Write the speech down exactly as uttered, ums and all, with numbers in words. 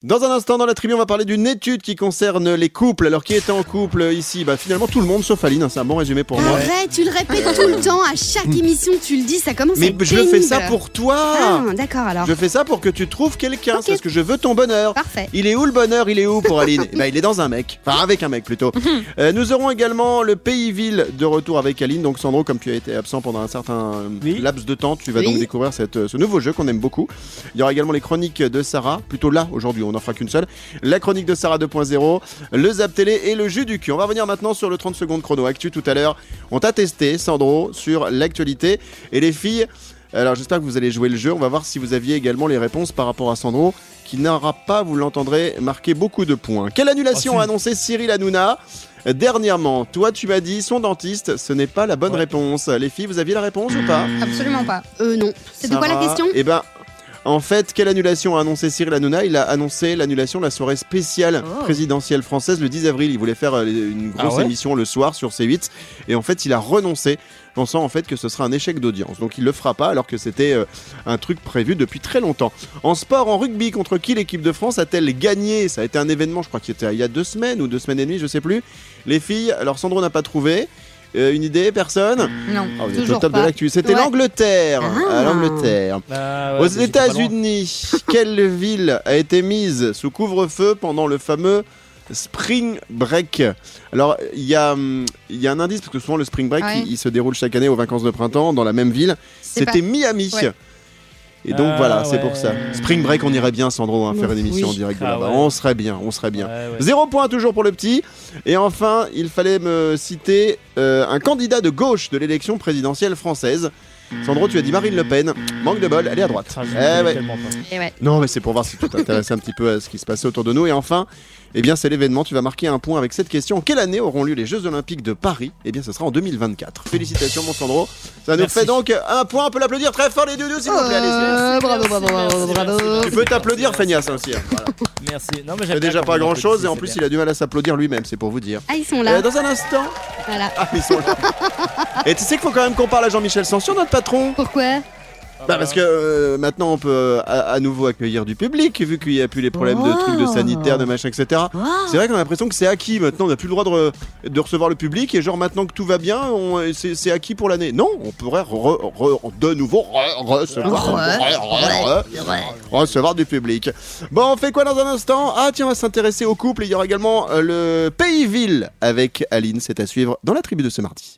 Dans un instant, dans la tribune, on va parler d'une étude qui concerne les couples. Alors, qui était en couple ici? Bah, finalement, tout le monde sauf Aline. Hein, c'est un bon résumé pour moi. Arrête, tu le répètes tout le temps. À chaque émission, tu le dis. Ça commence Mais à être je pénible. fais ça pour toi. Ah, d'accord alors. Je fais ça pour que tu trouves quelqu'un. Ok. C'est parce que je veux ton bonheur. Parfait. Il est où le bonheur? Il est où pour Aline? Eh ben, il est dans un mec. Enfin, avec un mec plutôt. euh, nous aurons également le Pays-Ville de retour avec Aline. Donc, Sandro, comme tu as été absent pendant un certain Oui. laps de temps, tu vas Oui. donc découvrir cette, ce nouveau jeu qu'on aime beaucoup. Il y aura également les chroniques de Sarah. Plutôt là, aujourd'hui, on n'en fera qu'une seule. La chronique de Sarah deux point zéro, le Zap Télé et le jus du cul. On va revenir maintenant sur le trente secondes chrono actu. Tout à l'heure, on t'a testé, Sandro, sur l'actualité. Et les filles, alors j'espère que vous allez jouer le jeu. On va voir si vous aviez également les réponses par rapport à Sandro, qui n'aura pas, vous l'entendrez, marqué beaucoup de points. Quelle annulation Oh, si. a annoncé Cyril Hanouna dernièrement? Toi, tu m'as dit son dentiste, ce n'est pas la bonne Ouais. réponse. Les filles, vous aviez la réponse ou pas? Absolument pas. Euh, non. C'est de quoi la Sarah, question? Eh ben, en fait, quelle annulation a annoncé Cyril Hanouna? Il a annoncé l'annulation de la soirée spéciale Oh. présidentielle française le dix avril. Il voulait faire euh, une grosse Ah ouais émission le soir sur C huit. Et en fait, il a renoncé, pensant en fait que ce sera un échec d'audience. Donc il le fera pas, alors que c'était euh, un truc prévu depuis très longtemps. En sport, en rugby, contre qui l'équipe de France a-t-elle gagné? Ça a été un événement, je crois qu'il était il y a deux semaines ou deux semaines et demie, je sais plus. Les filles, alors Sandro n'a pas trouvé. Euh, une idée, personne? Non, Ah, vous êtes au toujours top de pas. l'actu. C'était Ouais. l'Angleterre. Ah. À l'Angleterre. Bah, ouais, Aux mais j'étais pas loin. États-Unis, quelle ville a été mise sous couvre-feu pendant le fameux Spring Break? Alors, il y, a, hum, il y a un indice, parce que souvent le Spring Break, Ouais. il, il se déroule chaque année aux vacances de printemps dans la même ville. C'est C'était pas- Miami. Ouais. Et donc Ah, voilà, c'est ouais. pour ça. Spring Break, on irait bien, Sandro, hein, faire une émission Oui. en direct de Ah là-bas. ouais. On serait bien, on serait bien. Ouais, ouais. Zéro point toujours pour le petit. Et enfin, il fallait me citer euh, un candidat de gauche de l'élection présidentielle française. Sandro, tu as dit Marine Le Pen. Manque de bol, elle est à droite. Ah, je Eh connais ouais. tellement pas. Eh ouais. Non, mais c'est pour voir si tu t'intéressais un petit peu à ce qui se passait autour de nous. Et enfin, eh bien, c'est l'événement. Tu vas marquer un point avec cette question. En quelle année auront lieu les Jeux Olympiques de Paris? Eh bien, ce sera en deux mille vingt-quatre. Félicitations, mon Sandro. Ça nous Merci. fait donc un point. On peut l'applaudir très fort, les deux, s'il vous plaît. Allez-y. Euh, bravo, bravo, bravo, merci, bravo. merci. Tu peux t'applaudir, feignasse, hein, aussi. hein. Voilà. Merci. Non, mais Il j'aime fait bien déjà quand pas on grand chose. applaudit, Et en c'est plus, bien. il a du mal à s'applaudir lui-même, c'est pour vous dire. Ah, ils sont là. Euh, dans un instant. Voilà. Ah, ils sont là. Et tu sais qu'il faut quand même qu'on parle à Jean-Michel Sanson, notre patron. Pourquoi? Bah parce que euh, maintenant on peut euh, à, à nouveau accueillir du public vu qu'il n'y a plus les problèmes de trucs de sanitaire, de machin, et cetera. Oh. C'est vrai qu'on a l'impression que c'est acquis maintenant, on n'a plus le droit de, re- de recevoir le public et genre maintenant que tout va bien, on- c'est, c'est acquis pour l'année. Non, on pourrait re- re- de nouveau re- recevoir, Ouais. re- re- re- recevoir du public. Bon, on fait quoi dans un instant? Ah tiens, on va s'intéresser au couple. Il y aura également euh, le Pays-Ville avec Aline, c'est à suivre dans la tribu de ce mardi.